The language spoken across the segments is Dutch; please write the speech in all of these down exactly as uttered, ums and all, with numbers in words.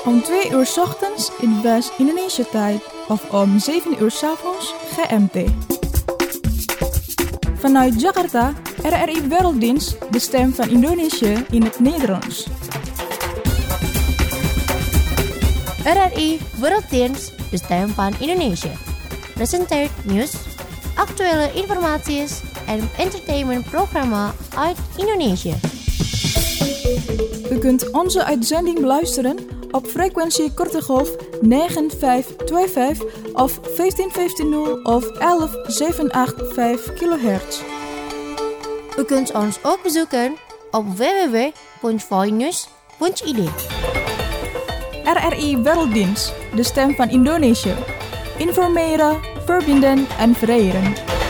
Om twee uur 's ochtends in West-Indonesië-tijd of om zeven uur 's avonds G M T. Vanuit Jakarta, R R I Werelddienst, de stem van Indonesië in het Nederlands. R R I Werelddienst, de stem van Indonesië. Presenteert nieuws, actuele informatie en entertainmentprogramma uit Indonesië. U kunt onze uitzending beluisteren op frequentie korte golf negen vijf twee vijf of vijftien vijftien of elf zevenhonderdachtenvijftig kilohertz. U kunt ons ook bezoeken op w w w punt voinews punt i d. R R I Werelddienst, de stem van Indonesië. Informeren, verbinden en vereren.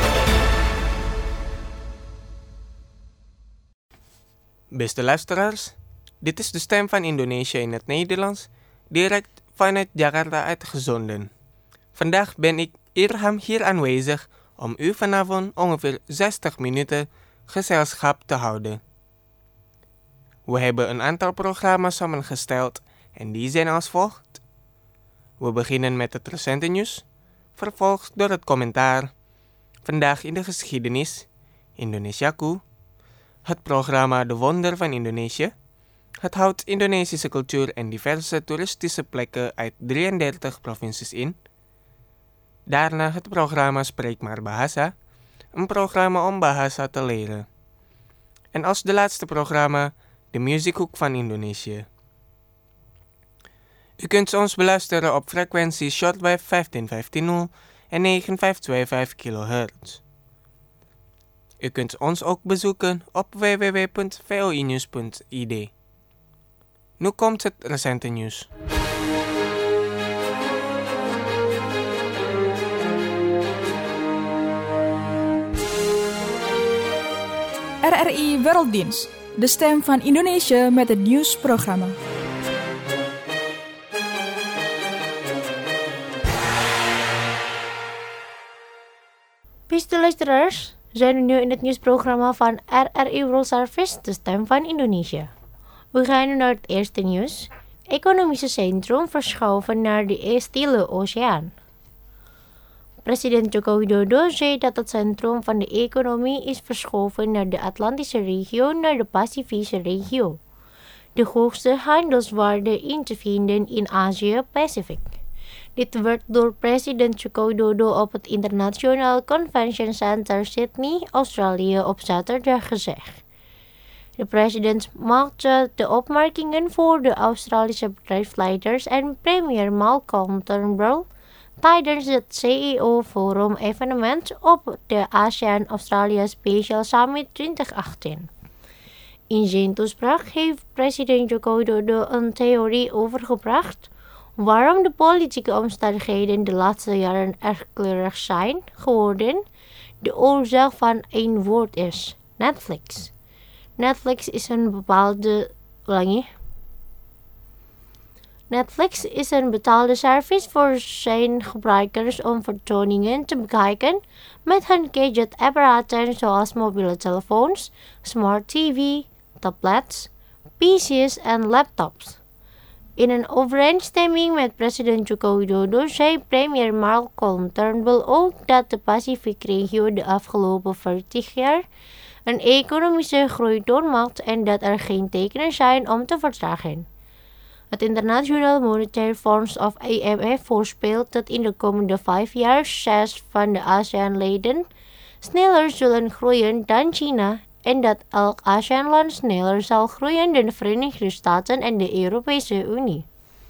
Beste luisteraars, dit is de stem van Indonesië in het Nederlands, direct vanuit Jakarta uitgezonden. Vandaag ben ik Irham hier aanwezig om u vanavond ongeveer zestig minuten gezelschap te houden. We hebben een aantal programma's samengesteld en die zijn als volgt. We beginnen met het recente nieuws, vervolgd door het commentaar, vandaag in de geschiedenis, Indonesiaku, het programma De Wonder van Indonesië. Het houdt Indonesische cultuur en diverse toeristische plekken uit drieëndertig provincies in. Daarna het programma Spreek maar Bahasa, een programma om bahasa te leren. En als de laatste programma de muziekhoek van Indonesië. U kunt ons beluisteren op frequentie shortwave vijftien vijftien en negen vijf twee vijf kilohertz. U kunt ons ook bezoeken op w w w punt voinews punt i d. Nu komt het recente nieuws. R R I Werelddienst, de stem van Indonesië met het nieuwsprogramma. Beste luisteraars, we zijn nu in het nieuwsprogramma van R R I World Service, de stem van Indonesië. We gaan nu naar het eerste nieuws. Economische centrum verschoven naar de Stille Oceaan. President Joko Widodo zei dat het centrum van de economie is verschoven naar de Atlantische regio naar de Pacifische regio. De hoogste handelswaarde in te vinden in Azië-Pacific. Dit werd door president Joko Widodo op het International Convention Center Sydney, Australië op zaterdag gezegd. De president maakte de opmerkingen voor de Australische bedrijfsleiders en premier Malcolm Turnbull tijdens het C E O-forum-evenement op de ASEAN-Australia Special Summit twintig achttien. In zijn toespraak heeft president Joko Widodo een theorie overgebracht waarom de politieke omstandigheden de laatste jaren erg kleurig zijn geworden. De oorzaak van één woord is Netflix. Netflix is een bepaalde ulangi. Netflix is een betaalde service voor zijn gebruikers om vertoningen te bekijken met hun gadgetapparaten zoals mobiele telefoons, smart T V, tablets, P C's en laptops. In een overeenstemming met president Joko Widodo zei premier Malcolm Turnbull ook dat de Pacific-regio de afgelopen veertig jaar een economische groei doormaakt en dat er geen tekenen zijn om te vertragen. Het International Monetary Fonds of I M F voorspelt dat in de komende vijf jaar zes van de ASEAN-leden sneller zullen groeien dan China en dat elk ASEAN-land sneller zal groeien dan de Verenigde Staten en de Europese Unie.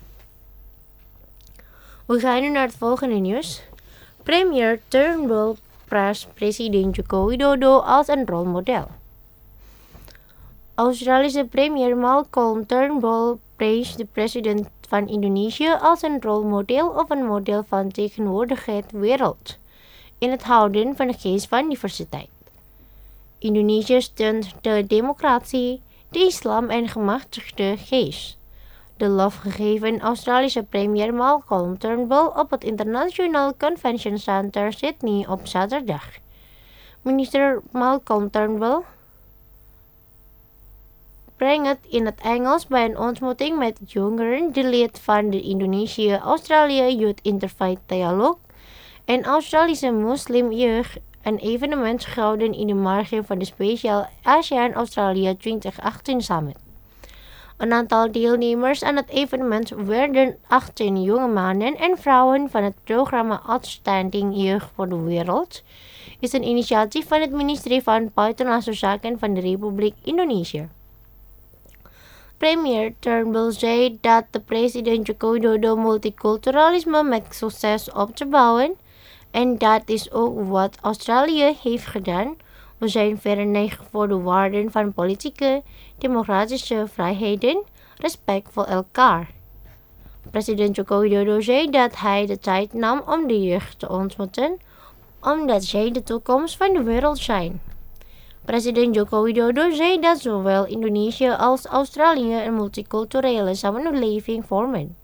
We gaan nu naar het volgende nieuws. Premier Turnbull prijst president Joko Widodo als een rolmodel. Australische premier Malcolm Turnbull prees de president van Indonesië als een rolmodel of een model van tegenwoordigheid wereld in het houden van de geest van diversiteit. Indonesië steunt de democratie, de islam en gemachtigde geest. De lofgegeven Australische premier Malcolm Turnbull op het International Convention Center Sydney op zaterdag. Minister Malcolm Turnbull brengt het in het Engels bij een ontmoeting met jongeren, de lid van de Indonesië-Australië Youth Interfaith Dialogue en Australische moslimjeugd, een evenement gehouden in de marge van de speciaal ASEAN-Australië twintig achttien Summit. Een aantal deelnemers aan het evenement werden achttien jonge mannen en vrouwen van het programma Outstanding Jeugd voor de Wereld, is een initiatief van het ministerie van Buitenlandse Zaken van de Republiek Indonesië. Premier Turnbull zei dat de president Joko Widodo multiculturalisme met succes op te bouwen en dat is ook wat Australië heeft gedaan. We zijn verenigd voor de waarden van politieke, democratische vrijheden, respect voor elkaar. President Joko Widodo zei dat hij de tijd nam om de jeugd te ontmoeten, omdat zij de toekomst van de wereld zijn. President Joko Widodo zei dat zowel Indonesië als Australië een multiculturele samenleving vormen.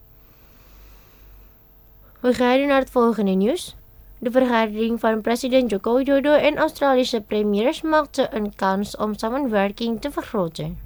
We gaan naar het volgende nieuws. De vergadering van president Joko Widodo en Australische premiers maakte een kans om samenwerking te vergroten.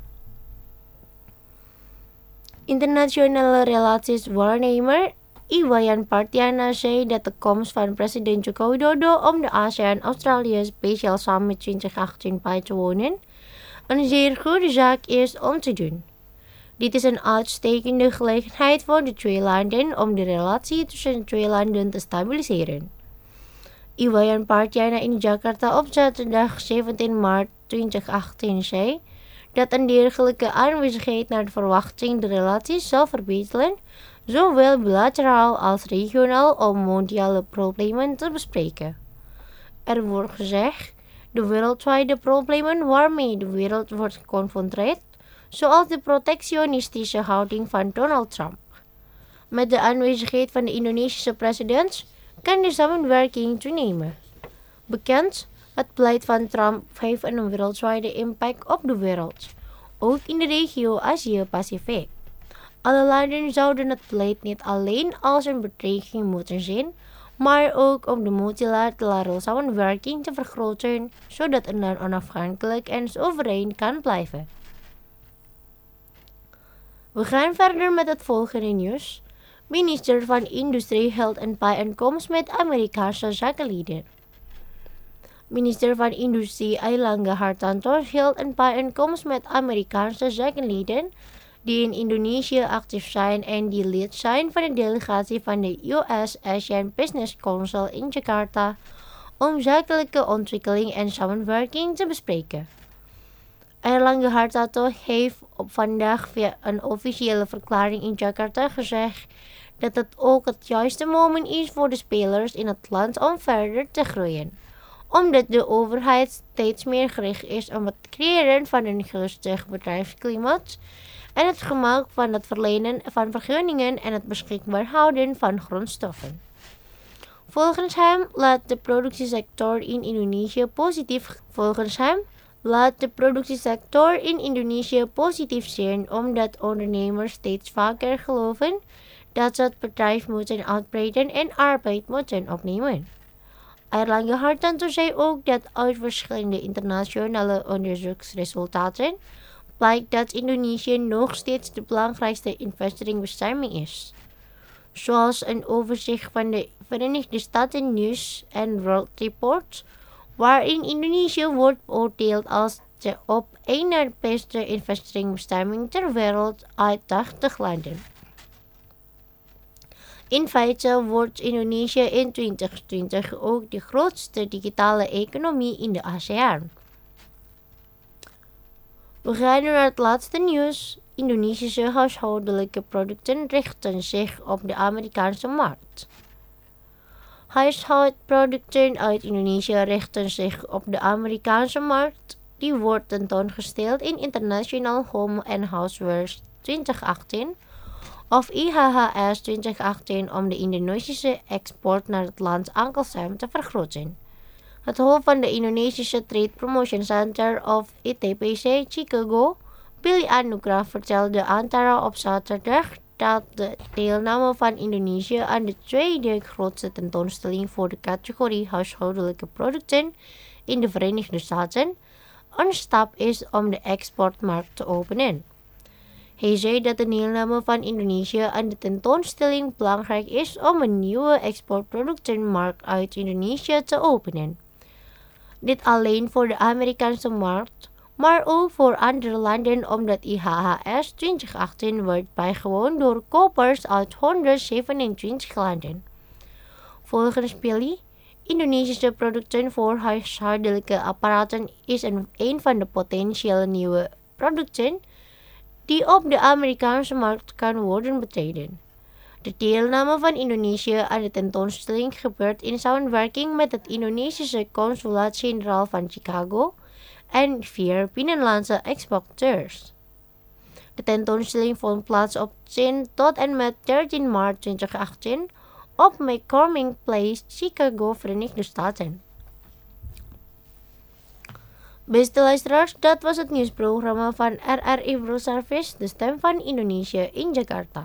Internationale relaties waarnemer Iwayan Pardiana zei dat de komst van president Joko Widodo om de ASEAN-Australië Special Summit twintig achttien bij te wonen een zeer goede zaak is om te doen. Dit is een uitstekende gelegenheid voor de twee landen om de relatie tussen de twee landen te stabiliseren. Iwayan Pardiana in Jakarta op zaterdag zeventien maart twintig achttien zei dat een dergelijke aanwezigheid naar de verwachting de relaties zal verbeteren, zowel bilateraal als regionaal om mondiale problemen te bespreken. Er wordt gezegd, de wereldwijde problemen waarmee de wereld wordt geconfronteerd, zoals de protectionistische houding van Donald Trump. Met de aanwezigheid van de Indonesische president kan de samenwerking toenemen. Bekend, het beleid van Trump heeft een wereldwijde impact op de wereld, ook in de regio Azië-Pacific. Alle landen zouden het beleid niet alleen als een bedreiging moeten zien, maar ook om de multilaterale samenwerking te vergroten, zodat een land onafhankelijk en soeverein kan blijven. We gaan verder met het volgende nieuws. Minister van Industrie houdt een bijeenkomst met Amerikaanse zakenlieden. Minister van Industrie Airlangga Hartarto hield een bijeenkomst met Amerikaanse zakenlieden die in Indonesië actief zijn en die lid zijn van de delegatie van de U S-ASEAN Business Council in Jakarta om zakelijke ontwikkeling en samenwerking te bespreken. Airlangga Hartarto heeft op vandaag via een officiële verklaring in Jakarta gezegd dat het ook het juiste moment is voor de spelers in het land om verder te groeien, omdat de overheid steeds meer gericht is op het creëren van een gunstig bedrijfsklimaat en het gemak van het verlenen van vergunningen en het beschikbaar houden van grondstoffen. Volgens hem laat de productiesector in Indonesië positief volgens hem laat de productiesector in Indonesië positief zijn, omdat ondernemers steeds vaker geloven dat ze het bedrijf moeten uitbreiden en arbeid moeten opnemen. Airlangga Hartarto zei ook dat uit verschillende internationale onderzoeksresultaten blijkt dat Indonesië nog steeds de belangrijkste investeringsbestemming is. Zoals een overzicht van de Verenigde Staten News and World Report, waarin Indonesië wordt beoordeeld als de op één na beste investeringsbestemming ter wereld uit tachtig landen. In feite wordt Indonesië in twintig twintig ook de grootste digitale economie in de ASEAN. We gaan naar het laatste nieuws. Indonesische huishoudelijke producten richten zich op de Amerikaanse markt. Huishoudproducten uit Indonesië richten zich op de Amerikaanse markt. Die wordt tentoongesteld in International Home and Housewares twintig achttien of I H H S twintig achttien om de Indonesische export naar het land aangenaam te vergroten. Het hoofd van de Indonesische Trade Promotion Center of I T P C Chicago, Billy Anugrah, vertelde Antara op zaterdag dat de deelname van Indonesië aan de tweede grootste tentoonstelling voor de categorie huishoudelijke producten in de Verenigde Staten een stap is om de exportmarkt te openen. Hij zei dat de deelname van Indonesië aan de tentoonstelling belangrijk is om een nieuwe exportproductenmarkt uit Indonesië te openen. Dit alleen voor de Amerikaanse markt, maar ook voor andere landen omdat I H H S twintig achttien wordt bijgewoond door kopers uit honderdzevenentwintig landen. Volgens Pili, Indonesische producten voor huishoudelijke apparaten is een, een van de potentiële nieuwe producten die op de Amerikaanse markt kan worden betreden. De deelname van Indonesië aan de tentoonstelling gebeurt in samenwerking met het Indonesische Consulaat-Generaal van Chicago en vier binnenlandse exporteurs. De tentoonstelling vond plaats op tien tot en met dertien maart twintig achttien op McCormick Place, Chicago, Verenigde Staten. Beste luisteraars, dat was het nieuwsprogramma van R R I World Service, de stem van Indonesië in Jakarta.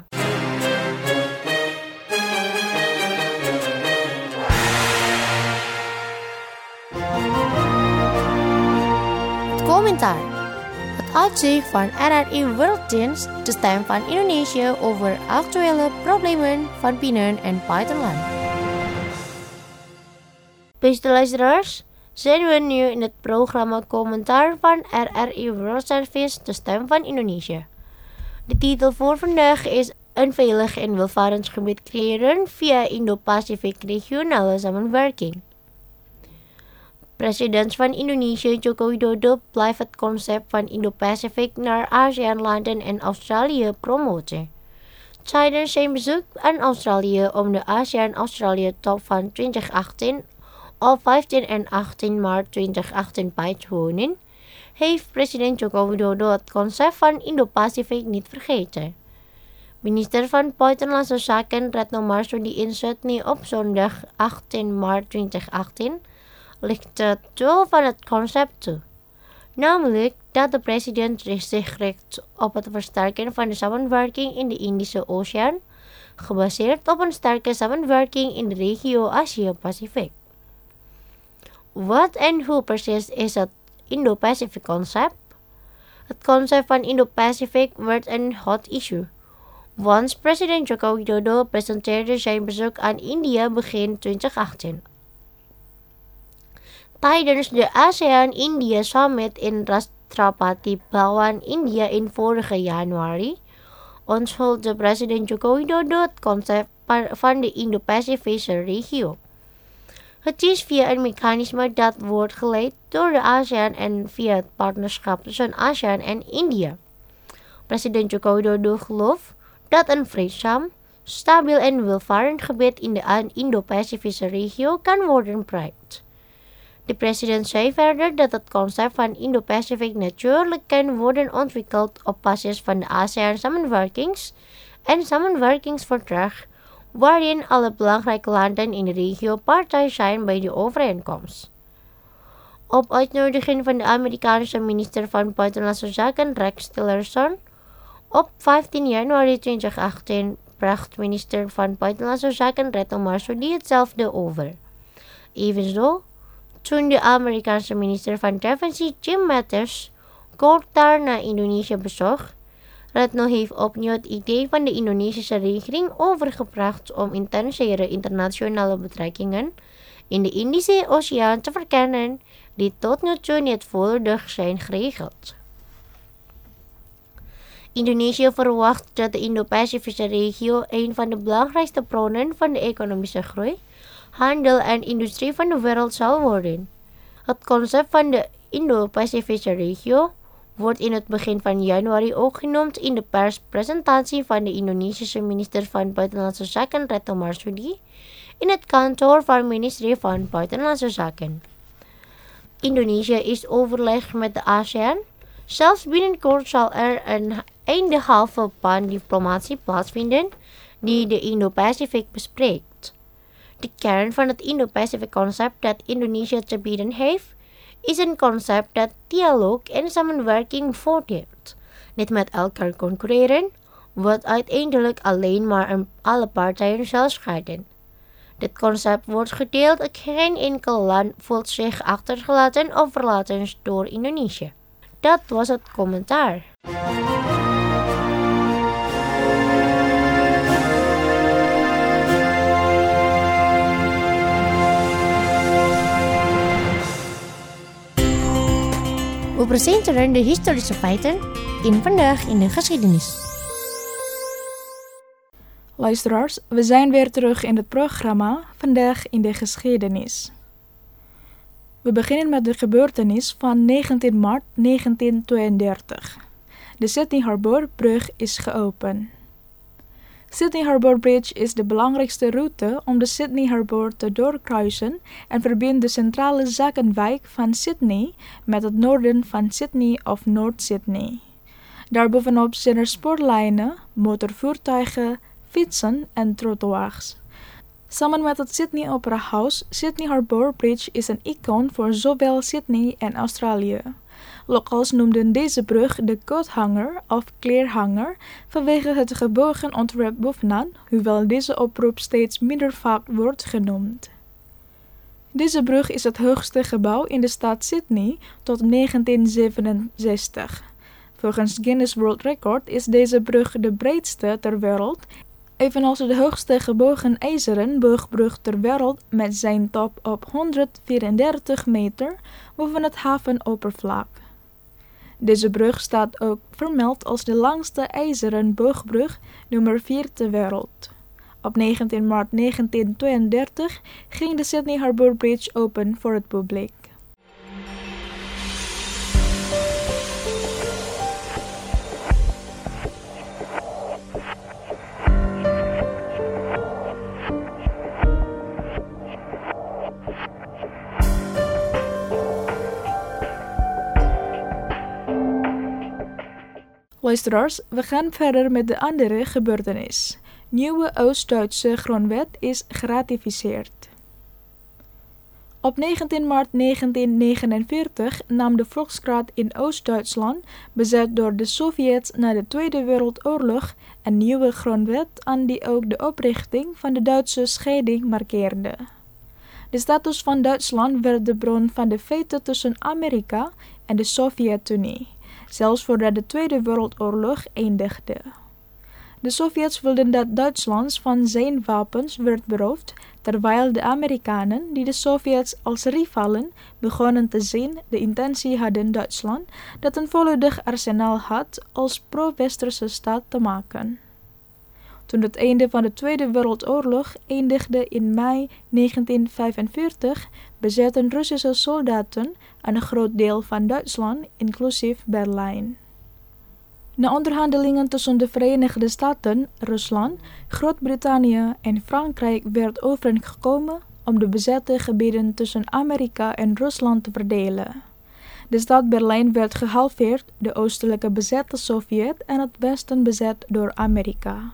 Het commentaar. Het uitzicht van R R I Werelddienst, de stem van Indonesië over actuele problemen van binnen- en buitenland. Beste luisteraars, zijn we nu in het programma commentaar van R R I World Service, de stem van Indonesië. De titel voor vandaag is een veilig en welvarend gebied creëren via Indo-Pacific regionale samenwerking. President van Indonesië Joko Widodo blijft het concept van Indo-Pacific naar ASEAN-landen en Australië promoten. Tijdens zijn bezoek aan Australië om de ASEAN-Australië-top van twintig achttien op vijftien en achttien maart twintig achttien bij te wonen, heeft president Joko Widodo het concept van Indo-Pacific niet vergeten. Minister van Buitenlandse Zaken Retno Marsudi in Sydney op zondag achttien maart twintig achttien ligt het doel van het concept toe, namelijk dat de president zich richt op het versterken van de samenwerking in de Indische Oceaan, gebaseerd op een sterke samenwerking in de regio Asia-Pacific. Wat en hoe precies is het Indo-Pacific concept? Het concept van Indo-Pacific werd een hot issue, want president Joko Widodo presenteerde zijn bezoek aan India begin twintig achttien. Tijdens de ASEAN-India Summit in Rashtrapati Bhawan, India in vorige januari, onthulde president Joko Widodo het concept van de Indo-Pacifische regio. Het is via een mechanisme dat wordt geleid door de ASEAN en via het partnerschap tussen ASEAN en India. President Joko Widodo gelooft dat een vreedzaam, stabiel en welvarend gebied in de Indo-Pacifische regio kan worden bereikt. De president zei verder dat het concept van Indo-Pacific natuurlijk kan worden ontwikkeld op basis van de ASEAN-samenwerkings- en samenwerkingsverdrag, waarin alle belangrijke landen in de regio partij zijn bij de overeenkomst. Op uitnodiging van de Amerikaanse minister van Buitenlandse Zaken Rex Tillerson op vijftien januari twintig achttien bracht minister van Buitenlandse Zaken Retno Marsudi hetzelfde over. Evenzo, toen de Amerikaanse minister van Defensie Jim Mattis kort daarna Indonesië bezocht, Retno heeft opnieuw het idee van de Indonesische regering overgebracht om intensere internationale betrekkingen in de Indische Oceaan te verkennen, die tot nu toe niet volledig zijn geregeld. Indonesië verwacht dat de Indo-Pacifische regio een van de belangrijkste bronnen van de economische groei, handel en industrie van de wereld zal worden. Het concept van de Indo-Pacifische regio wordt in het begin van januari ook genoemd in de perspresentatie van de Indonesische minister van Buitenlandse Zaken Retno Marsudi in het kantoor van het ministerie van Buitenlandse Zaken. Indonesië is overleg met de ASEAN. Zelfs binnenkort zal er een eindehalve pan-diplomatie plaatsvinden die de Indo-Pacific bespreekt. De kern van het Indo-Pacific concept dat Indonesië te bieden heeft, is een concept dat dialoog en samenwerking voortdurend, niet met elkaar concurreren, wat uiteindelijk alleen maar alle partijen zal scheiden. Dit concept wordt gedeeld. Geen enkel land voelt zich achtergelaten of verlaten door Indonesië. Dat was het commentaar. We presenteren de historische feiten in Vandaag in de Geschiedenis. Luisteraars, we zijn weer terug in het programma Vandaag in de Geschiedenis. We beginnen met de gebeurtenis van negentien maart negentien tweeëndertig. De Sydney Harbour brug is geopend. Sydney Harbour Bridge is de belangrijkste route om de Sydney Harbour te doorkruisen en verbindt de centrale zakenwijk van Sydney met het noorden van Sydney of Noord-Sydney. Daarbovenop zijn er spoorlijnen, motorvoertuigen, fietsen en trottoirs. Samen met het Sydney Opera House, Sydney Harbour Bridge is een icoon voor zowel Sydney en Australië. Locals noemden deze brug de coathanger of kleerhanger vanwege het gebogen ontwerp bovenaan, hoewel deze oproep steeds minder vaak wordt genoemd. Deze brug is het hoogste gebouw in de stad Sydney tot negentien zevenenzestig. Volgens Guinness World Record is deze brug de breedste ter wereld, evenals de hoogste gebogen ijzeren boogbrug ter wereld met zijn top op honderdvierendertig meter boven het havenoppervlak. Deze brug staat ook vermeld als de langste ijzeren boogbrug nummer vier ter wereld. Op negentien maart negentien tweeëndertig ging de Sydney Harbour Bridge open voor het publiek. Luisteraars, we gaan verder met de andere gebeurtenis. Nieuwe Oost-Duitse grondwet is geratificeerd. Op negentien maart negentien negenenveertig nam de Volksraad in Oost-Duitsland, bezet door de Sovjets na de Tweede Wereldoorlog, een nieuwe grondwet aan die ook de oprichting van de Duitse scheiding markeerde. De status van Duitsland werd de bron van de feiten tussen Amerika en de Sovjet-Unie, zelfs voordat de Tweede Wereldoorlog eindigde. De Sovjets wilden dat Duitsland van zijn wapens werd beroofd, terwijl de Amerikanen, die de Sovjets als rivalen begonnen te zien, de intentie hadden Duitsland, dat een volledig arsenaal had, als pro-westerse staat te maken. Toen het einde van de Tweede Wereldoorlog eindigde in mei negentien vijfenveertig, bezetten Russische soldaten een groot deel van Duitsland, inclusief Berlijn. Na onderhandelingen tussen de Verenigde Staten, Rusland, Groot-Brittannië en Frankrijk werd overeengekomen om de bezette gebieden tussen Amerika en Rusland te verdelen. De stad Berlijn werd gehalveerd, de oostelijke bezette Sovjet en het westen bezet door Amerika.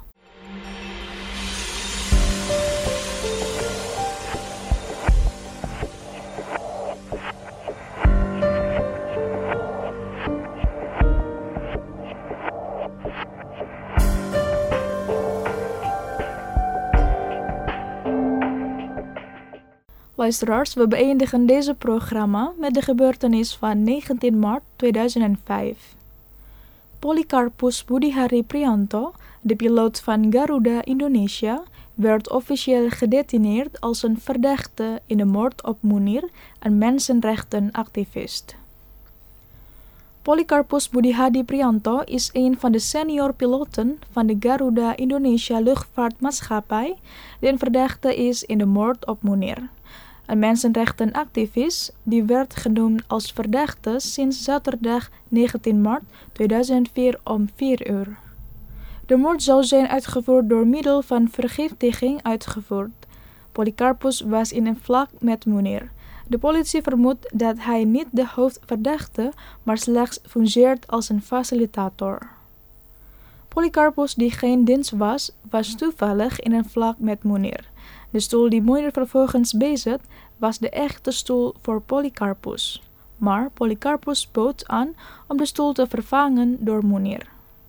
Luisteraars, we beëindigen deze programma met de gebeurtenis van negentien maart tweeduizend vijf. Polikarpus Budihari Prianto, de piloot van Garuda Indonesia, werd officieel gedetineerd als een verdachte in de moord op Munir, een mensenrechtenactivist. Polikarpus Budihari Prianto is een van de senior piloten van de Garuda Indonesia luchtvaartmaatschappij die een verdachte is in de moord op Munir, een mensenrechtenactivist die werd genoemd als verdachte sinds zaterdag negentien maart tweeduizend vier om vier uur. De moord zou zijn uitgevoerd door middel van vergiftiging uitgevoerd. Polikarpus was in een vlak met Munir. De politie vermoedt dat hij niet de hoofdverdachte, maar slechts fungeert als een facilitator. Polikarpus, die geen dienst was, was toevallig in een vlak met Munir. De stoel die Munir vervolgens bezat, was de echte stoel voor Polikarpus. Maar Polikarpus bood aan om de stoel te vervangen door Munir.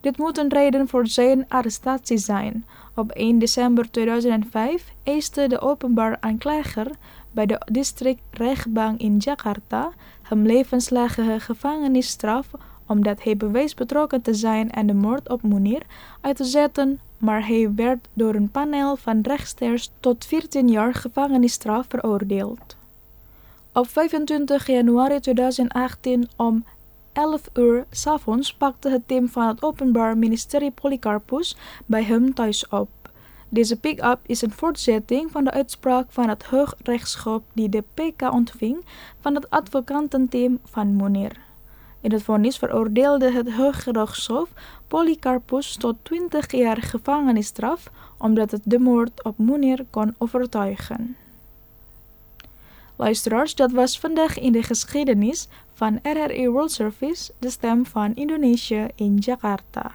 Dit moet een reden voor zijn arrestatie zijn. Op één december tweeduizend vijf eiste de openbaar aanklager bij de districtrechtbank in Jakarta hem levenslange gevangenisstraf omdat hij bewees betrokken te zijn aan de moord op Munir uit te zetten, maar hij werd door een panel van rechters tot veertien jaar gevangenisstraf veroordeeld. Op vijfentwintig januari tweeduizend achttien om elf uur 's avonds pakte het team van het Openbaar Ministerie Polikarpus bij hem thuis op. Deze pick-up is een voortzetting van de uitspraak van het Hoogrechtshof die de P K ontving van het advocatenteam van Munir. In het vonnis veroordeelde het Hoogrechtshof Polikarpus tot twintig jaar gevangenisstraf omdat het de moord op Munir kon overtuigen. Luisteraars, dat was vandaag in de geschiedenis van R R I World Service, de stem van Indonesië in Jakarta.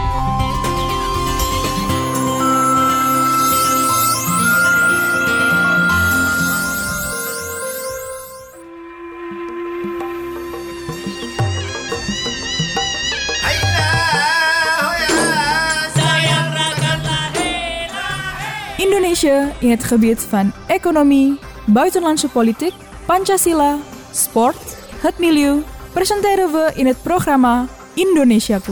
Indonesië in het gebied van economie, buitenlandse politiek, Pancasila, sport, het milieu, presenteren we in het programma Indonesiaku.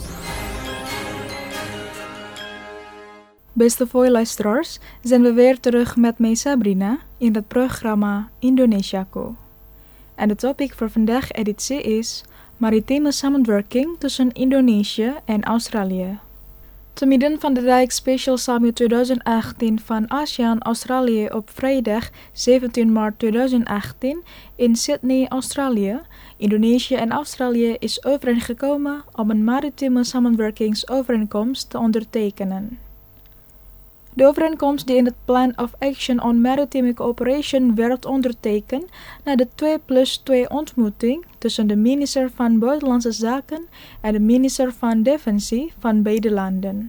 Beste luisteraars, zijn we weer terug met mij Sabrina in het programma Indonesiaku. En de topic voor vandaag editie is maritieme samenwerking tussen Indonesië en Australië. Te midden van de Rijk Special Summit tweeduizend achttien van ASEAN-Australië op vrijdag zeventien maart tweeduizend achttien in Sydney, Australië, Indonesië en Australië is overeengekomen om een maritieme samenwerkingsovereenkomst te ondertekenen. De overeenkomst die in het Plan of Action on Maritime Cooperation werd ondertekend na de twee plus twee ontmoeting tussen de minister van Buitenlandse Zaken en de minister van Defensie van beide landen.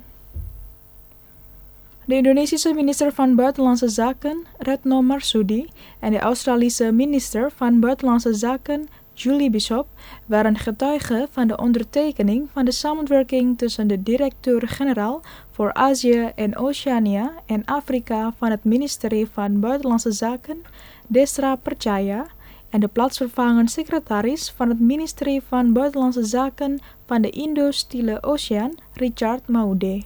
De Indonesische minister van Buitenlandse Zaken, Retno Marsudi, en de Australische minister van Buitenlandse Zaken, Julie Bishop, waren getuigen van de ondertekening van de samenwerking tussen de directeur-generaal voor Azië en Oceania en Afrika van het ministerie van Buitenlandse Zaken, Desra Percaya, en de plaatsvervangend secretaris van het ministerie van Buitenlandse Zaken van de Indo-Stille Oceaan, Richard Maude.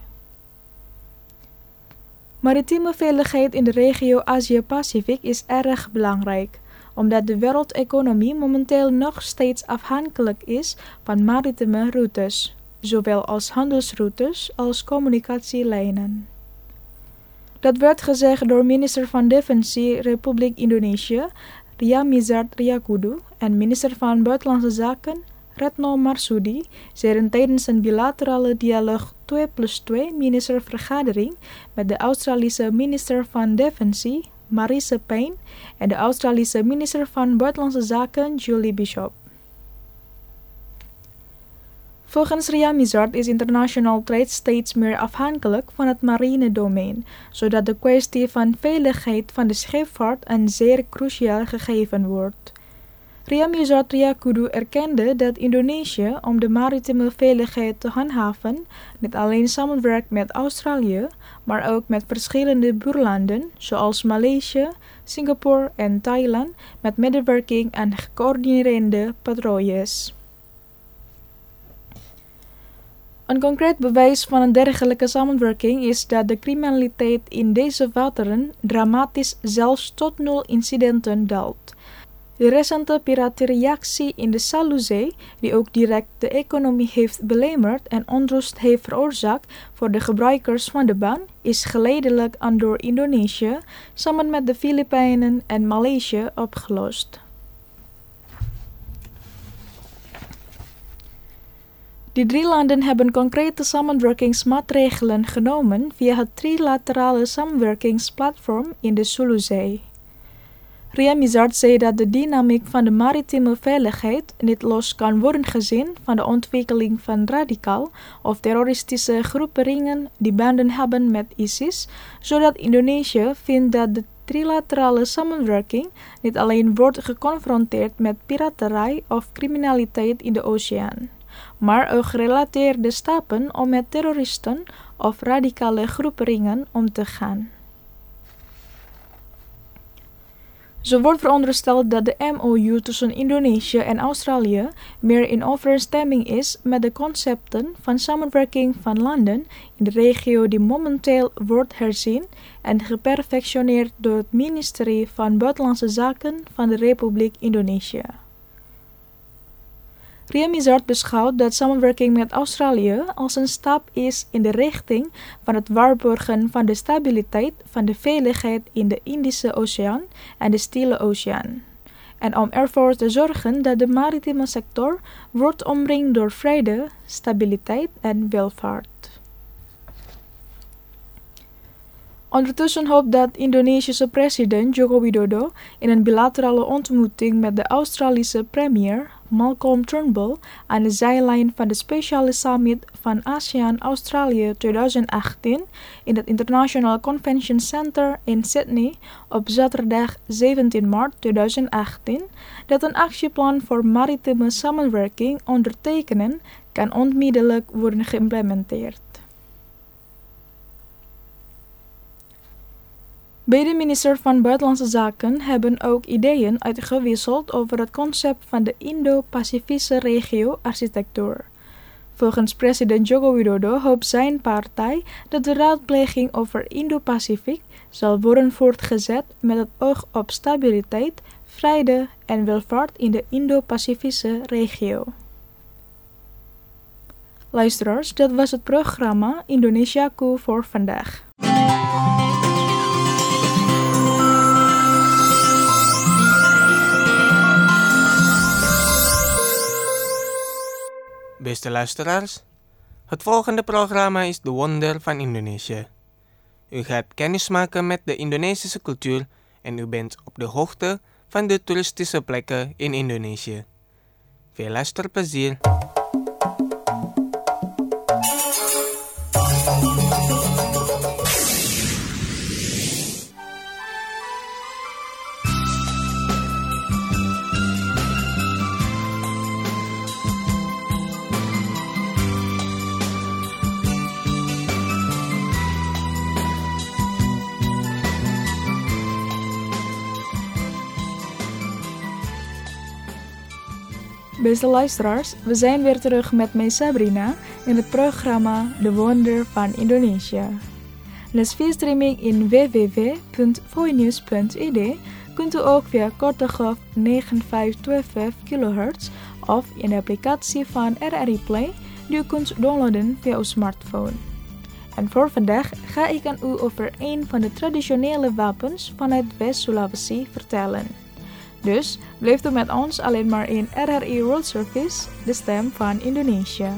Maritieme veiligheid in de regio Azië-Pacific is erg belangrijk, omdat de wereldeconomie momenteel nog steeds afhankelijk is van maritieme routes, zowel als handelsroutes als communicatielijnen. Dat werd gezegd door minister van Defensie Republiek Indonesië, Ria Mizard Riyakudu, en minister van Buitenlandse Zaken, Retno Marsudi, zeiden tijdens een bilaterale dialoog twee plus twee ministervergadering met de Australische minister van Defensie, Marise Payne, en de Australische minister van Buitenlandse Zaken, Julie Bishop. Volgens Ria Mizard is international trade steeds meer afhankelijk van het marine domein, zodat de kwestie van veiligheid van de scheepvaart een zeer cruciaal gegeven wordt. Ria Mizard Riyakudu erkende dat Indonesië, om de maritieme veiligheid te handhaven, niet alleen samenwerkt met Australië, maar ook met verschillende buurlanden, zoals Maleisië, Singapore en Thailand, met medewerking aan gecoördineerde patrouilles. Een concreet bewijs van een dergelijke samenwerking is dat de criminaliteit in deze wateren dramatisch zelfs tot nul incidenten daalt. De recente piraterieactie in de Saluzee, die ook direct de economie heeft belemmerd en onrust heeft veroorzaakt voor de gebruikers van de baan, is geleidelijk aan door Indonesië samen met de Filipijnen en Maleisië opgelost. Die drie landen hebben concrete samenwerkingsmaatregelen genomen via het trilaterale samenwerkingsplatform in de Zuluzee. Ria Mizard zei dat de dynamiek van de maritieme veiligheid niet los kan worden gezien van de ontwikkeling van radicaal of terroristische groeperingen die banden hebben met ISIS, zodat Indonesië vindt dat de trilaterale samenwerking niet alleen wordt geconfronteerd met piraterij of criminaliteit in de oceaan, maar ook gerelateerde stappen om met terroristen of radicale groeperingen om te gaan. Zo wordt verondersteld dat de M O U tussen Indonesië en Australië meer in overeenstemming is met de concepten van samenwerking van landen in de regio die momenteel wordt herzien en geperfectioneerd door het ministerie van Buitenlandse Zaken van de Republiek Indonesië. Ria Mizard beschouwt dat samenwerking met Australië als een stap is in de richting van het waarborgen van de stabiliteit van de veiligheid in de Indische Oceaan en de Stille Oceaan, en om ervoor te zorgen dat de maritieme sector wordt omringd door vrede, stabiliteit en welvaart. Ondertussen hoopt dat Indonesische president Joko Widodo in een bilaterale ontmoeting met de Australische premier Malcolm Turnbull aan de zijlijn van de speciale summit van ASEAN-Australië twintig achttien in het International Convention Center in Sydney op zaterdag zeventien maart twintig achttien dat een actieplan voor maritieme samenwerking ondertekenen kan onmiddellijk worden geïmplementeerd. Beide ministers van Buitenlandse Zaken hebben ook ideeën uitgewisseld over het concept van de Indo-Pacifische regio-architectuur. Volgens president Joko Widodo hoopt zijn partij dat de raadpleging over Indo-Pacific zal worden voortgezet met het oog op stabiliteit, vrede en welvaart in de Indo-Pacifische regio. Luisteraars, dat was het programma Indonesiaku voor vandaag. Beste luisteraars, het volgende programma is De Wonder van Indonesië. U gaat kennis maken met de Indonesische cultuur en u bent op de hoogte van de toeristische plekken in Indonesië. Veel luisterplezier! Beste luisteraars, we zijn weer terug met mij Sabrina in het programma De Wonder van Indonesië. Les via-streaming in w w w punt voinews punt i d kunt u ook via korte golf negen vijf twee vijf kilohertz of in de applicatie van R R I Play die u kunt downloaden via uw smartphone. En voor vandaag ga ik aan u over een van de traditionele wapens vanuit West-Sulawesi vertellen. Dus blijft u met ons alleen maar in R R I World Service, de stem van Indonesië.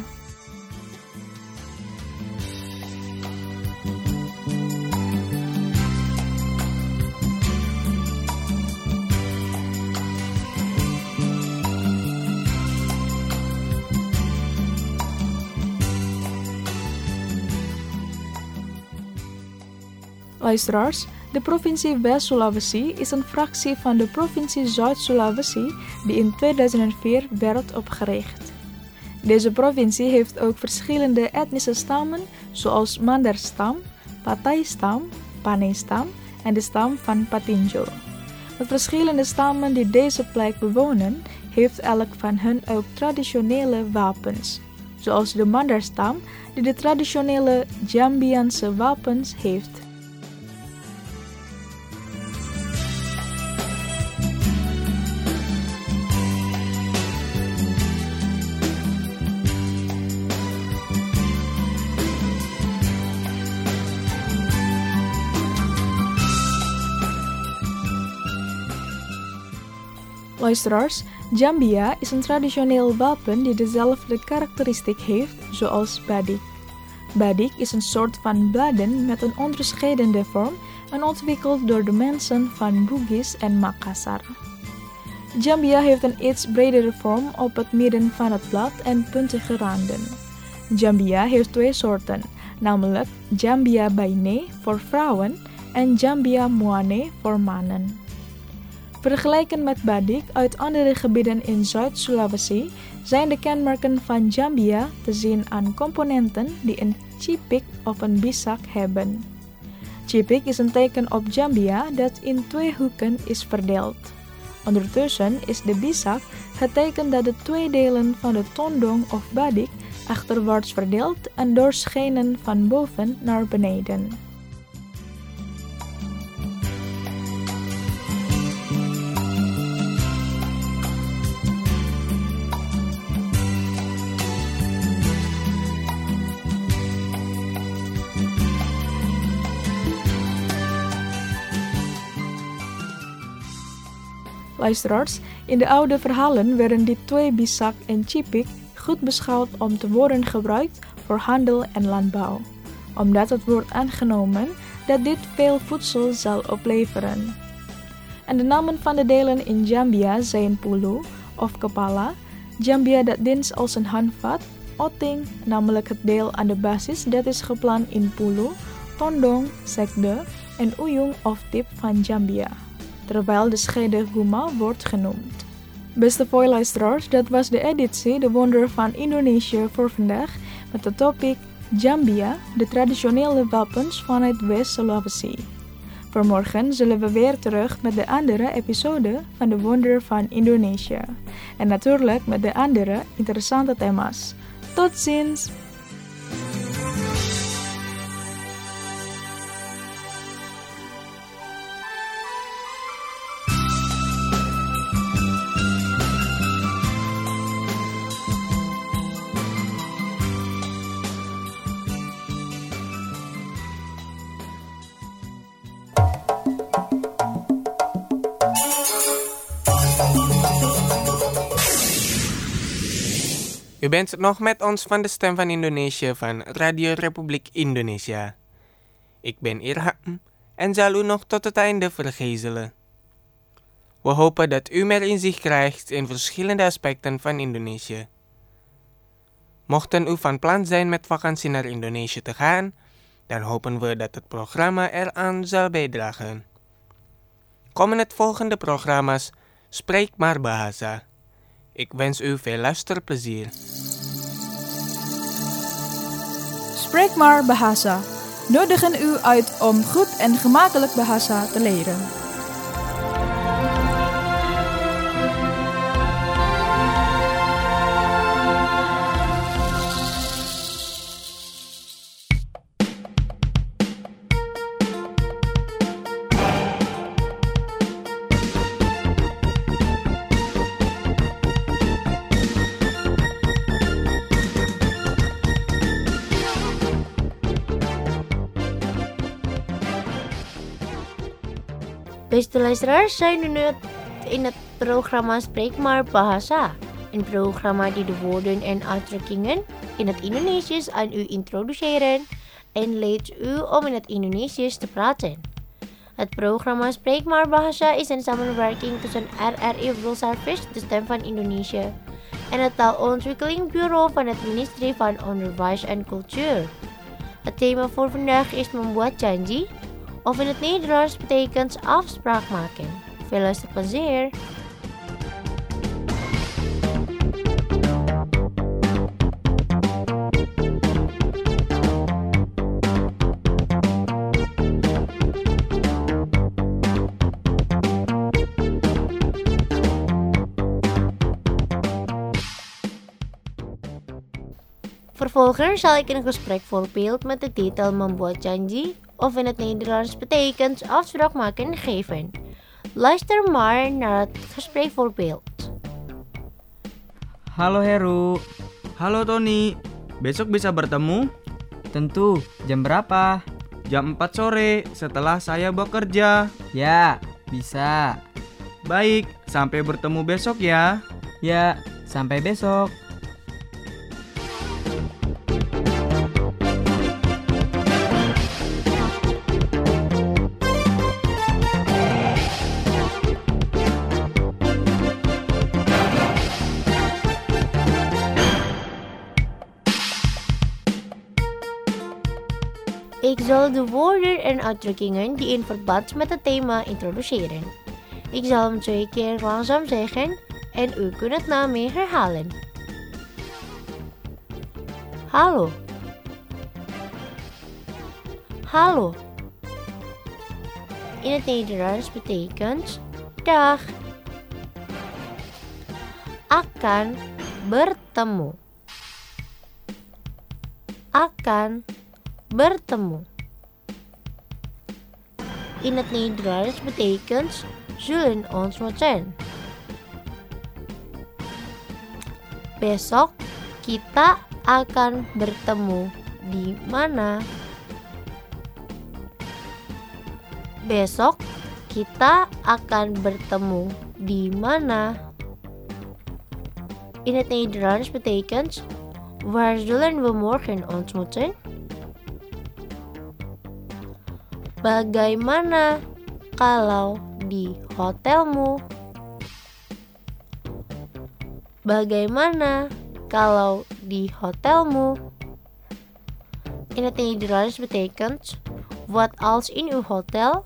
Luisteraars, de provincie West-Sulawesi is een fractie van de provincie Zuid-Sulawesi die in tweeduizend vier werd opgericht. Deze provincie heeft ook verschillende etnische stammen zoals Mandar-stam, Patai-stam, Panay-stam en de stam van Patinjo. De verschillende stammen die deze plek bewonen, heeft elk van hen ook traditionele wapens, zoals de Mandar-stam die de traditionele Jambiaanse wapens heeft. Luisteraars, Jambia is een traditioneel wapen die dezelfde karakteristiek heeft zoals badik. Badik is een soort van bladen met een onderscheidende vorm en ontwikkeld door de mensen van Bugis en Makassar. Jambia heeft een iets bredere vorm op het midden van het blad en puntige randen. Jambia heeft twee soorten, namelijk Jambia Baine voor vrouwen en Jambia Moane voor mannen. Vergeleken met badik uit andere gebieden in Zuid-Sulawesi zijn de kenmerken van Jambia te zien aan componenten die een chipik of een bisak hebben. Chipik is een teken op Jambia dat in twee hoeken is verdeeld. Ondertussen is de bisak het teken dat de twee delen van de tondong of badik achterwaarts verdeeld en doorschijnen van boven naar beneden. Luisteraars, in de oude verhalen werden die twee bisak en chipik goed beschouwd om te worden gebruikt voor handel en landbouw, omdat het wordt aangenomen dat dit veel voedsel zal opleveren. En de namen van de delen in Jambia zijn pulu of kepala, Jambia dat dient als een handvat, oting, namelijk het deel aan de basis dat is geplant in pulu, tondong, sekde en uyung of tip van Jambia, terwijl de schede guma wordt genoemd. Beste luisteraars, dat was de editie De Wonder van Indonesië voor vandaag met de topic Jambia, de traditionele wapens vanuit West-Sulawesi. Voor morgen zullen we weer terug met de andere episode van De Wonder van Indonesië. En natuurlijk met de andere interessante thema's. Tot ziens! U bent nog met ons van de Stem van Indonesië van Radio Republiek Indonesia. Ik ben Irham en zal u nog tot het einde vergezelen. We hopen dat u meer inzicht krijgt in verschillende aspecten van Indonesië. Mochten u van plan zijn met vakantie naar Indonesië te gaan, dan hopen we dat het programma eraan zal bijdragen. Komen het volgende programma's Spreek maar Bahasa. Ik wens u veel luisterplezier. Spreek maar Bahasa. Nodigen u uit om goed en gemakkelijk Bahasa te leren. Beste luisteraars, zijn we nu in het programma Spreek maar Bahasa. Een programma die de woorden en uitdrukkingen in het Indonesisch aan u introduceren en leert u om in het Indonesisch te praten. Het programma Spreek maar Bahasa is een samenwerking tussen R R I World Service, de Stem van Indonesië, en het Taalontwikkelingbureau van het Ministerie van Onderwijs en Cultuur. Het thema voor vandaag is membuat janji, of in het Nederlands betekent afspraak maken. Veel luisterplezier! Vervolgens zal ik een gesprekvoorbeeld met de titel membuat janji, of in het Nederlands betekent afspraak maken, geven. Luister maar naar het gesprekvoorbeeld. Halo Heru. Halo Tony, besok bisa bertemu? Tentu, jam berapa? Jam empat sore setelah saya bekerja. Ya, bisa. Baik, sampai bertemu besok ya. Ya, sampai besok. Ik zal de woorden en uitdrukkingen die in verband met het thema introduceren. Ik zal hem twee keer langzaam zeggen en u kunt het na me herhalen. Halo. Halo. In het Nederlands betekent dag. Akan bertemu. Akan bertemu. In het Nederlands betekent zullen ontmoeten. Besok kita akan bertemu di mana? Besok kita akan bertemu di mana? In het Nederlands betekent waar zullen we morgen ontmoeten? Bagaimana kalau di hotelmu? Bagaimana kalau di hotelmu? In het Nederlands betekent wat als in uw hotel?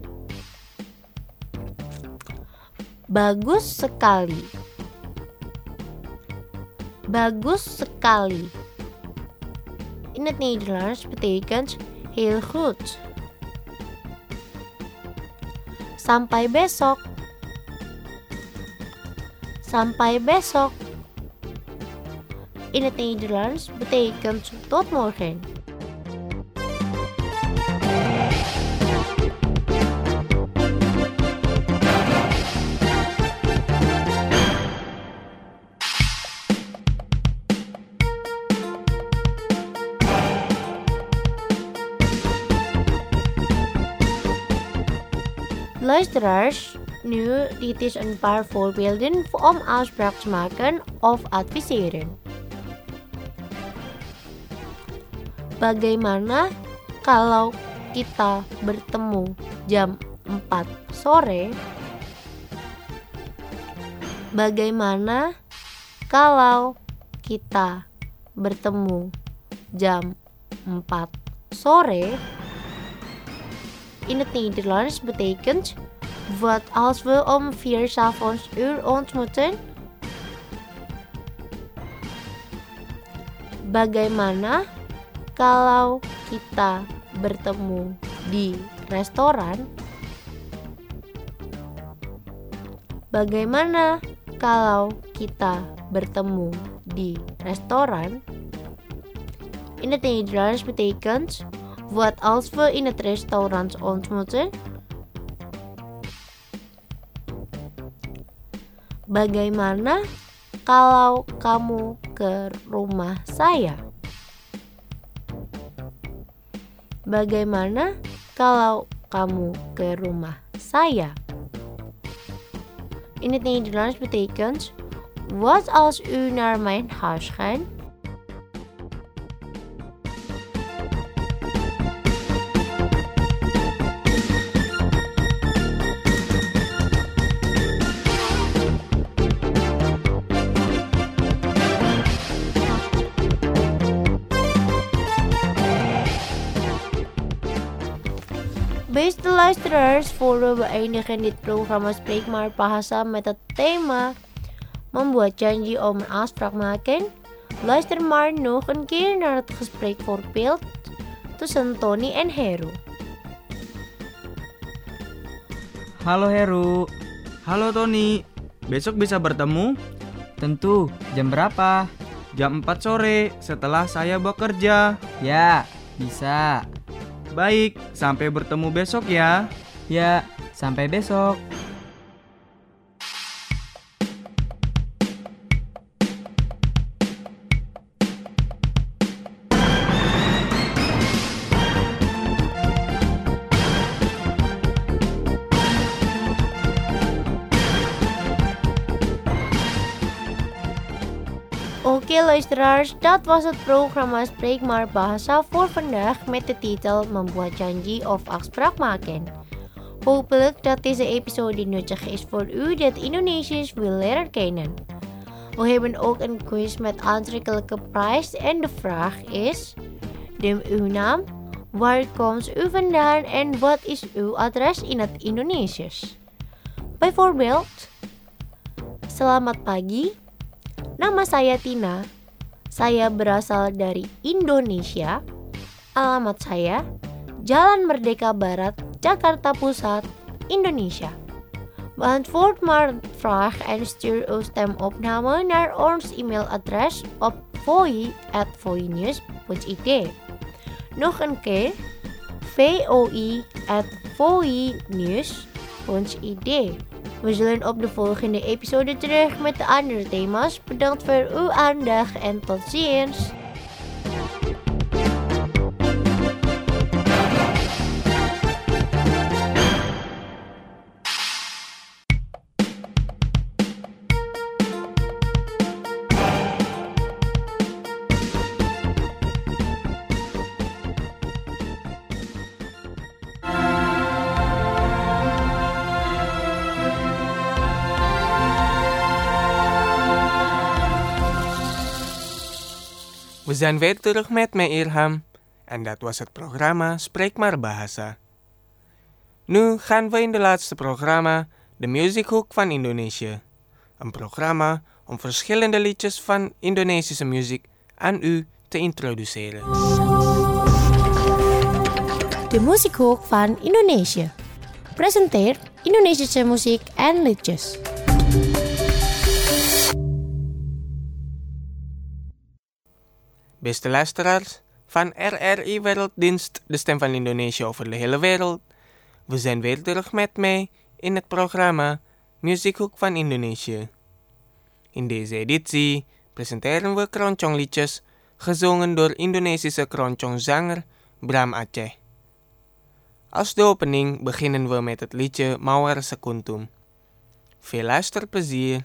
Bagus sekali. Bagus sekali. In het Nederlands betekent heel goed. Sampai besok. Sampai besok. In het Nederlands betekent tot morgen. Luisteraars, nu dit is een paar voorbeelden om afspraak te maken of adviseren. Bagaimana kalau kita bertemu jam empat sore? Bagaimana kalau kita bertemu jam empat sore? In het Nederlands betekent wat als we om vier 's avonds uur ontmoeten? Bagaimana kalau kita bertemu di restoran? Bagaimana kalau kita bertemu di restoran? In het Nederlands betekent wat als we in het restaurant ontmoeten? Bagaimana kalau kamu ke rumah saya? Bagaimana kalau kamu ke rumah saya? In het Nederlands betekent wat als u naar mijn huis gaat? Beste luisteraars, voor we beëindigen dit programma Spreek maar Bahasa met het thema membuat janji om een afspraak maken, luister maar nog een keer naar het gesprek voorbeeld tussen Tony en Heru. Halo Heru. Halo Tony, besok bisa bertemu? Tentu, jam berapa? Jam empat sore setelah saya bekerja. Ya, bisa. Baik, sampai bertemu besok ya. Ya, sampai besok. Oké luisteraars, dat was het programma Spreek maar Bahasa voor vandaag met de titel Membuat Janji of Afspraak maken. Hopelijk dat deze episode nuttig is voor u dat Indonesisch wil leren kennen. We hebben ook een quiz met aantrekkelijke prijs en de vraag is: neem uw naam, waar komt u vandaan en wat is uw adres in het Indonesisch? Bijvoorbeeld, selamat pagi. Nama saya Tina. Saya berasal dari Indonesia. Alamat saya Jalan Merdeka Barat, Jakarta Pusat, Indonesia. Beantwoord maar vraag en stuur uw stemopname naar ons e-mailadres op voi at voinews punt i d. Nog een keer, voi at voinews punt i d. We zullen op de volgende episode terug met de andere thema's. Bedankt voor uw aandacht en tot ziens. We zijn weer terug met mij Irham en dat was het programma Spreek maar Bahasa. Nu gaan we in de laatste programma de Muziekhoek van Indonesië. Een programma om verschillende liedjes van Indonesische muziek aan u te introduceren. De Muziekhoek van Indonesië presenteert Indonesische muziek en liedjes. Beste luisteraars van R R I Werelddienst, de stem van Indonesië over de hele wereld. We zijn weer terug met mij in het programma Muziekhoek van Indonesië. In deze editie presenteren we keroncong-liedjes gezongen door Indonesische keroncongzanger Bram Aceh. Als de opening beginnen we met het liedje Mawar Sekuntum. Veel luisterplezier!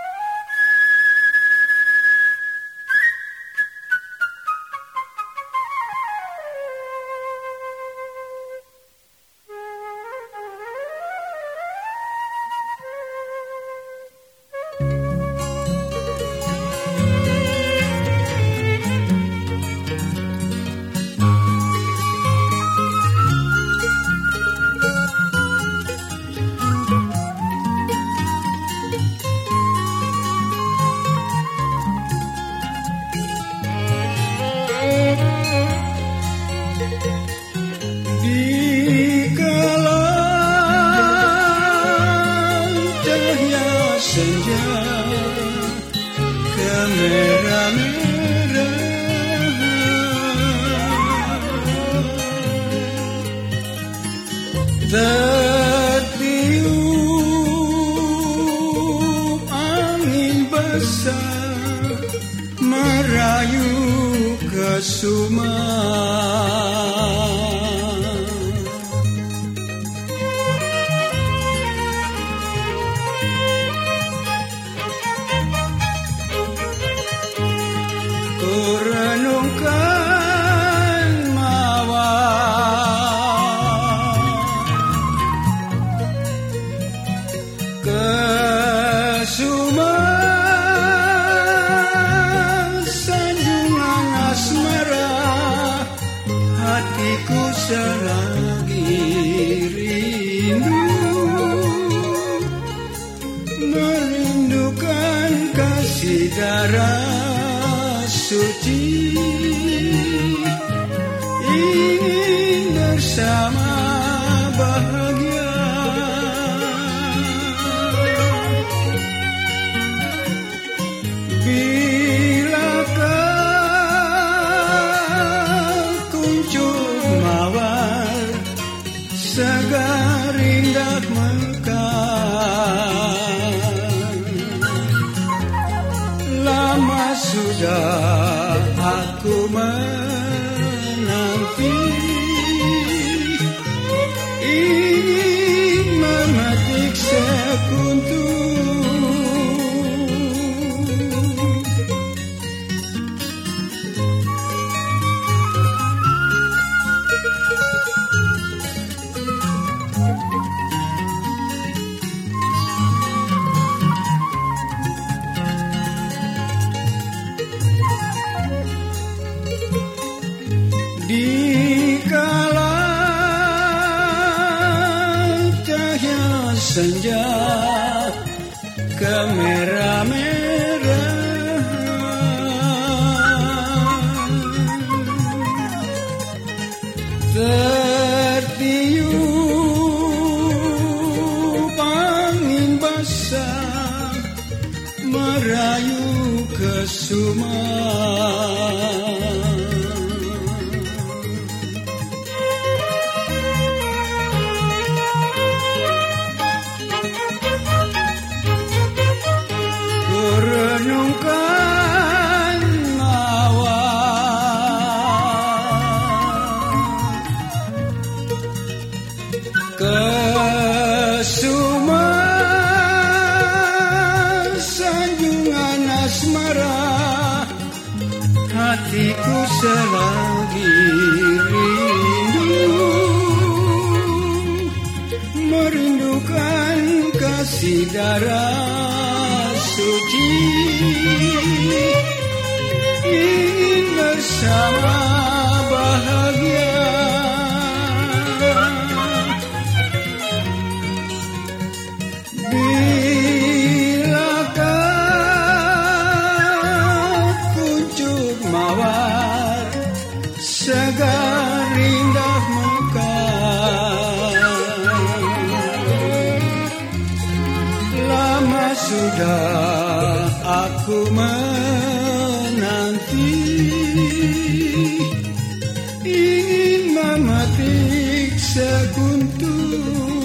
Tertiup angin besar merayu ke Sumar. Ku renungkan mawar ke Sumar, sanjungan asmara, hatiku selagi rindu, merindukan kasih darah suci, ingin bersama bahagia. Bilakah kuncup mawar segar indah mekar, lama sudah aku menanti, ingin memetik sekuntum. Dikala cahaya senja kemerah-merahan, kesuma. Kurenungkan mawa kesuma sanjungan asmara, hatiku selagi rindu merindukan kasih darah suci, ingin bersama bahagia. Bilakah kuncup mawar segar indah mekar, lama sudah aku menanti, ingin memetik sekuntum.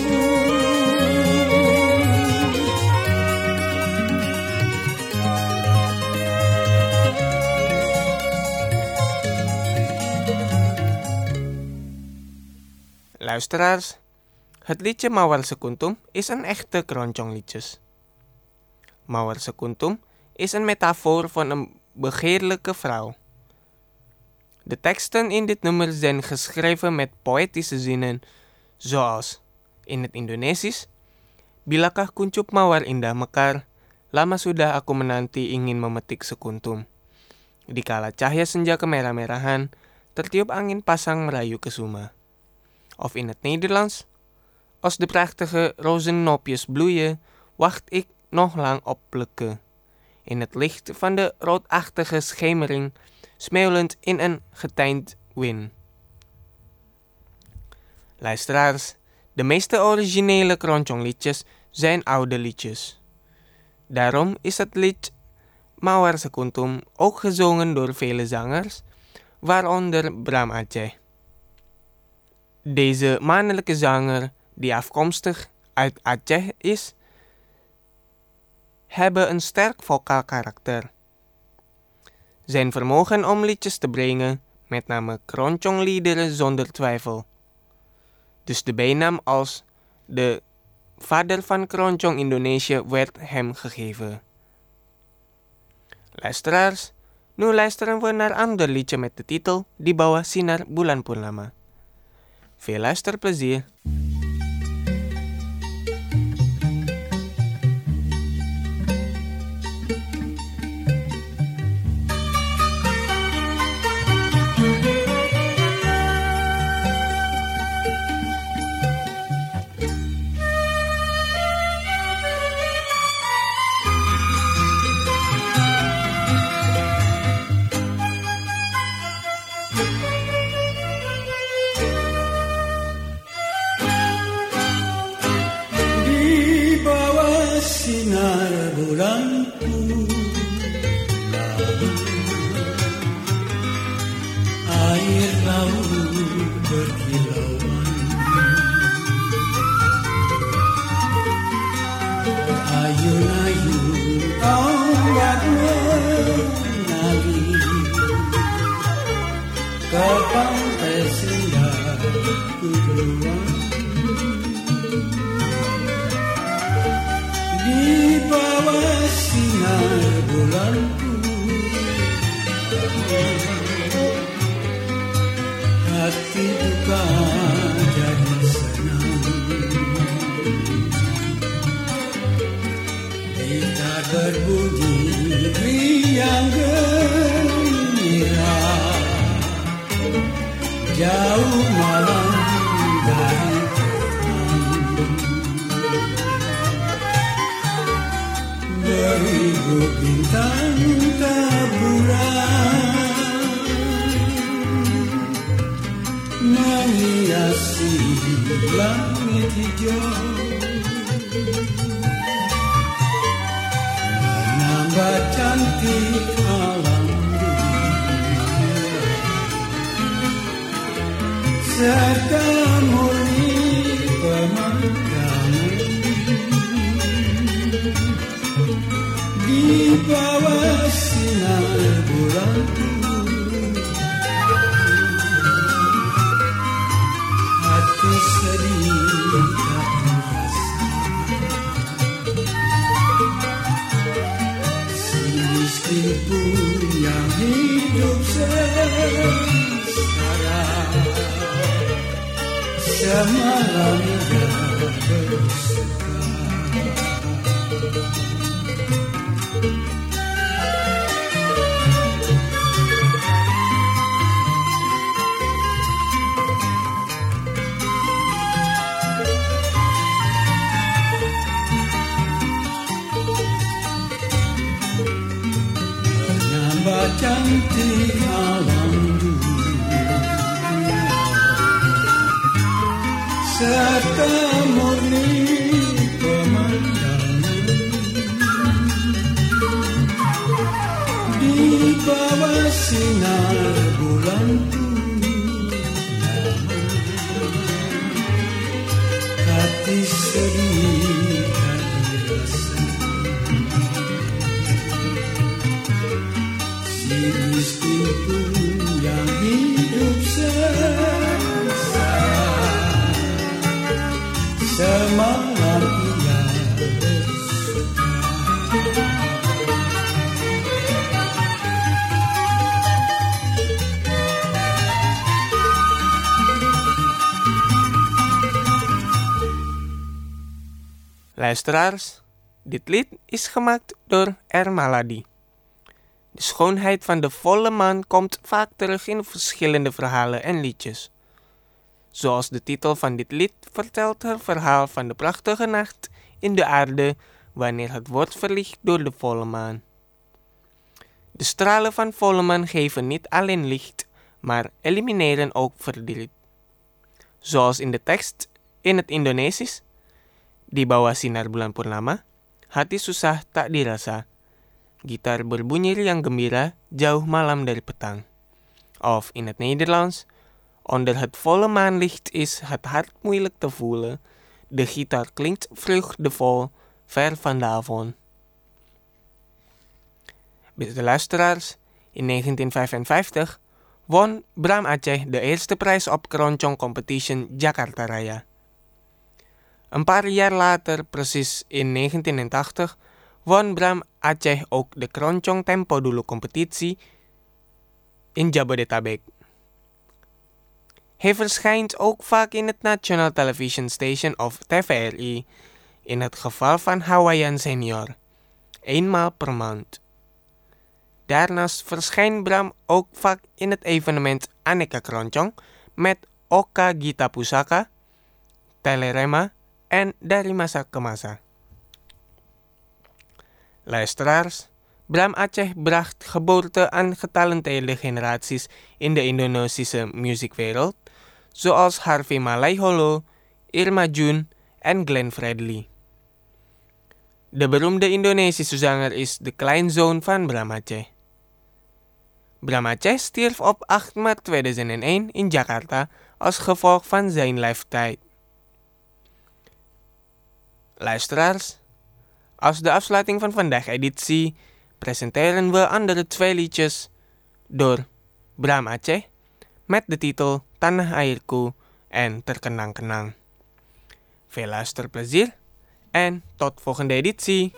Luisteraars, het liedje Mawar Sekuntum is een echte kroncongliedjes. Mawar Sekuntum is een metafoor van een begeerlijke vrouw. De teksten in dit nummer zijn geschreven met poëtische zinnen, zoals in het Indonesisch, bilakah kuncup mawar indah mekar, lama sudah aku menanti ingin memetik sekuntum. Dikala cahaya senja kemerah-merahan, tertiup angin pasang merayu kesuma. Of in het Nederlands, als de prachtige rozennopjes bloeien, wacht ik nog lang op plukken. In het licht van de roodachtige schemering, smeulend in een getijnd wind. Luisteraars, de meeste originele kroncongliedjes zijn oude liedjes. Daarom is het lied Mawar Sekuntum ook gezongen door vele zangers, waaronder Bram Aceh. Deze mannelijke zanger, die afkomstig uit Aceh is, hebben een sterk vocaal karakter. Zijn vermogen om liedjes te brengen, met name kroncongliederen zonder twijfel. Dus de bijnaam als de vader van kroncong Indonesië werd hem gegeven. Luisteraars, nu luisteren we naar een ander liedje met de titel Di Bawah Sinar Bulan Purnama. Veel luisterplezier. Sinar bulan purnama, air laut berkilauan, ayun-ayun ombak mengalir ke pantai senja keluar. Di bawah sinar bulan purnama, hati duka jadi senang. Gitar berbunyi riang gembira, jauh malam dari beribu bintang taburan menghiasi langit hijau, menambah cantik serta murni pemandangan di bawah sinar bulan. Hati sedih tak terasa, si miskin pun yang hidup sengsara, semalam dia bersuka. Menambah cantik alam dunia serta murni pemandangan di bawah sinar bulan purnama. Hati sedih tak dirasa, si miskin pun yang hidup sengsara, semalam ia bersuka. Luisteraars, dit lied is gemaakt door Ermaladi. De schoonheid van de volle maan komt vaak terug in verschillende verhalen en liedjes. Zoals de titel van dit lied vertelt het verhaal van de prachtige nacht in de aarde wanneer het wordt verlicht door de volle maan. De stralen van volle maan geven niet alleen licht, maar elimineren ook verdriet. Zoals in de tekst in het Indonesisch, di bawah sinar bulan purnama, hati susah tak dirasa. Gitar berbunyi riang gembira, jauh malam dari petang. Of in het Nederlands, onder het volle maanlicht is het hart moeilijk te voelen. De gitaar klinkt vreugdevol, ver van de avond. Beste luisteraars, in negentien vijfenvijftig won Bram Aceh de eerste prijs op Keroncong Competition Jakarta Raya. Een paar jaar later, precies in negentien tachtig, won Bram Aceh ook de Keroncong Tempo Dulu competitie in Jabodetabek. Hij verschijnt ook vaak in het National Television Station of T V R I, in het geval van Hawaiian Senior, eenmaal per maand. Daarnaast verschijnt Bram ook vaak in het evenement Aneka Keroncong met Oka Gita Pusaka, Telerema en Dari Masa ke Masa. Luisteraars, Bram Aceh bracht geboorte aan getalenteerde generaties in de Indonesische muziekwereld, zoals Harvey Malaiholo, Irma Jun en Glenn Fredly. De beroemde Indonesische zanger is de kleinzoon van Bram Aceh. Bram Aceh stierf op acht maart tweeduizend één in Jakarta als gevolg van zijn leeftijd. Luisteraars, als de afsluiting van vandaag editie presenteren we andere twee liedjes door Bram Aceh met de titel Tanah Airku en Terkenang-kenang. Veel luisterplezier en tot volgende editie.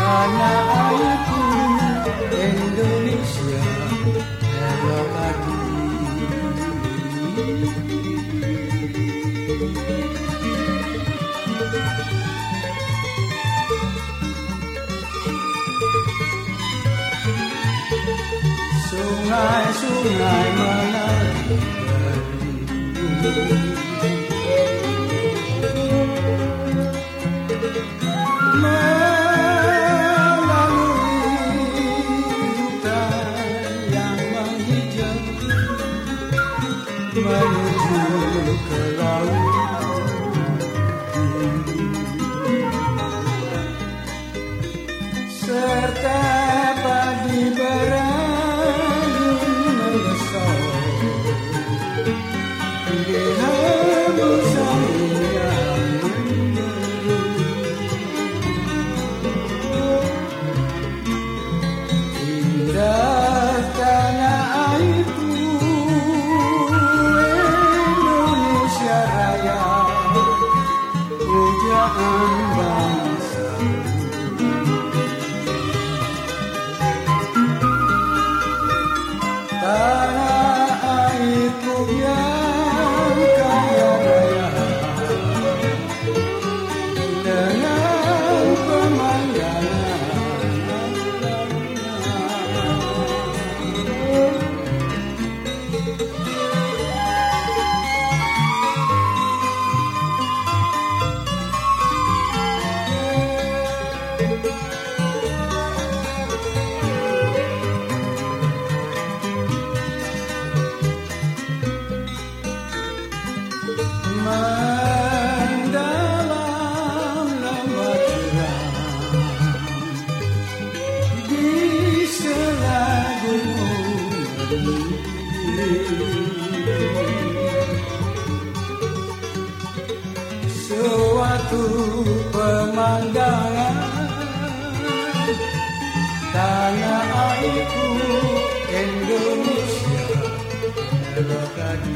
tanah airku Indonesia melodi. Sungai-sungai mengalir dariku, menuju ke laut serta padi berayun membesar di hembusan yang menderu. Indah tanah airku pujaan bangsa. Tanah airku yang kaya raya dengan pemandangan mendalam lembah curam di sela gunung suatu pemandangan tanah airku Indonesia melodi.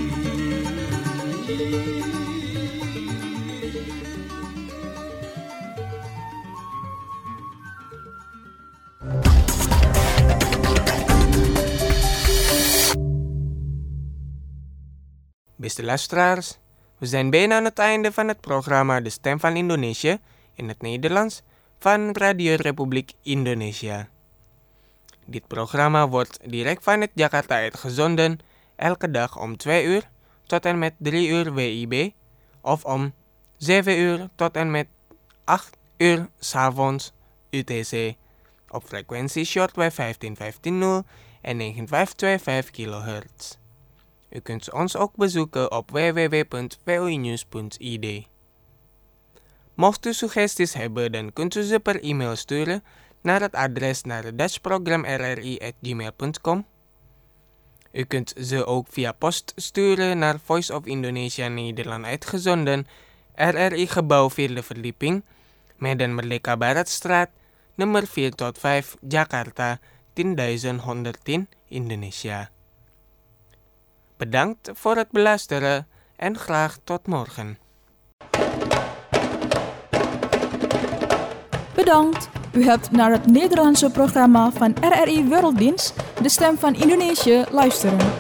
Beste luisteraars, we zijn bijna aan het einde van het programma De Stem van Indonesië in het Nederlands van Radio Republiek Indonesia. Dit programma wordt direct vanuit Jakarta uitgezonden elke dag om twee uur tot en met drie uur W I B of om zeven uur tot en met acht uur 's avonds U T C op frequentie shortwave vijftien vijftien nul en negentien vijfhonderdvijfenvijftig kilohertz. U kunt ons ook bezoeken op w w w punt v o i news punt i d. Mocht u suggesties hebben, dan kunt u ze per e-mail sturen naar het adres naar dutchprogram r r i at gmail punt com. U kunt ze ook via post sturen naar Voice of Indonesia Nederland uitgezonden, R R I Gebouw vierde verdieping, Medan Merdeka Baratstraat, nummer vier tot vijf, Jakarta, tienduizend honderdtien, Indonesia. Bedankt voor het beluisteren en graag tot morgen. Bedankt. U hebt naar het Nederlandse programma van R R I Werelddienst, De Stem van Indonesië, luisteren.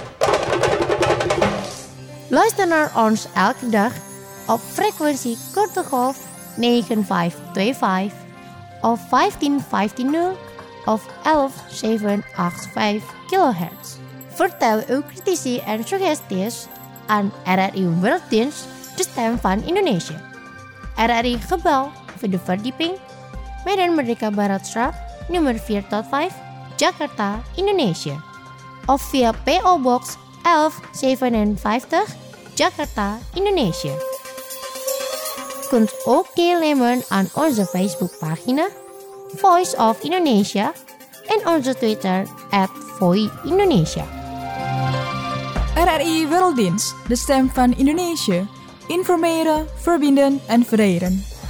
Luister naar ons elke dag op frequentie korte golf negen vijf twee vijf of vijftien vijftien nul of elf zeven acht vijf kilohertz. Vertel uw critici en suggesties aan R R I Werelddienst, De Stem van Indonesië. R R I Gebouw, vierde verdieping, Medan Merdeka Baratstraat, nummer vier tot vijf, Jakarta, Indonesia. Of via P O Box elf zevenenvijftig, Jakarta, Indonesia. Kunt ook deelnemen aan onze Facebookpagina Voice of Indonesia en onze Twitter at Voi Indonesia. R R I Werelddienst, De Stem van Indonesië. Informeren, verbinden en vereren.